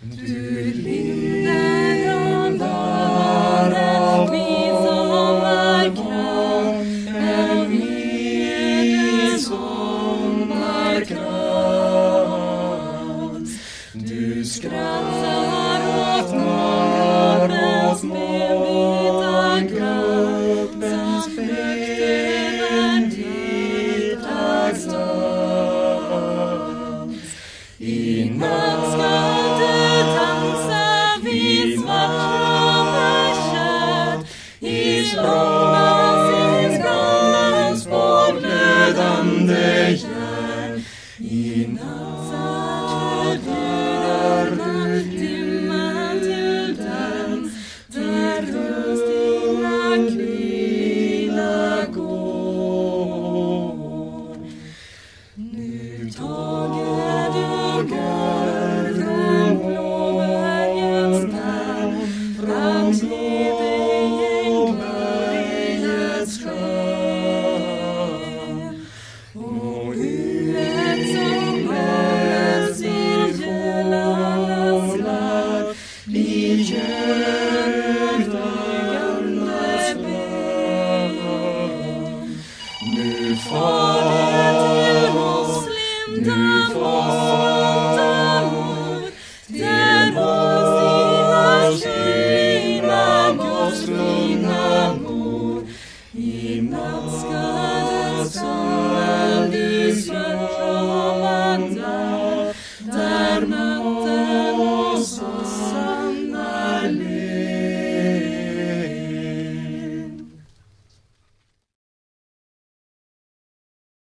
Du lider om dagen, vi sommarkrans, en vid sommarkrans. Du skrattar åt morgonens medvita gruppens flykt över tiddagsdans. I natt skall du dansa vid svartrubbekärr, i språngdans på glödande järn. I natt bjuder timman till dans, där röstningar kvila går. Nu tager du från blåbergens tärn, framsled dig en glödets skär. Och huvudet som hålles i fjällarnas land blir kölflygande ben. Nu far det till Moslem, där